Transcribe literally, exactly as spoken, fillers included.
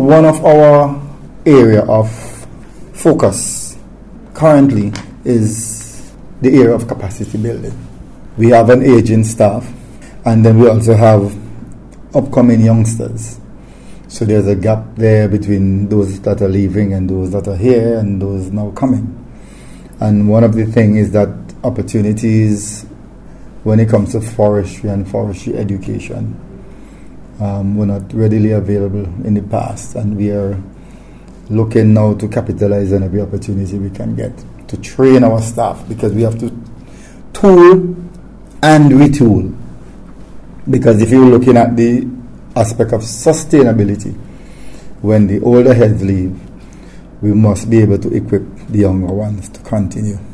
one of our area of focus currently is the area of capacity building. We have an aging staff, and then we also have upcoming youngsters. So there's a gap there between those that are leaving and those that are here and those now coming. And one of the things is that opportunities when it comes to forestry and forestry education um, were not readily available in the past, and we are looking now to capitalize on every opportunity we can get to train our staff, because we have to tool and retool. Because if you're looking at the aspect of sustainability, when the older heads leave, we must be able to equip the younger ones to continue.